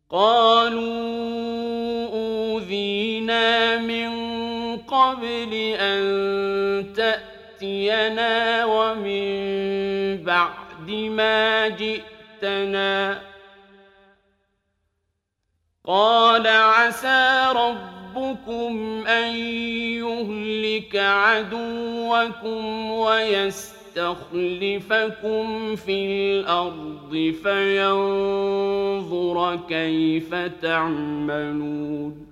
قالوا أوذينا من قبل أن تأتينا ومن بعد ما جئتنا قال عسى ربكم أن يهلك عدوكم ويستخلفكم في الأرض فينظر كيف تعملون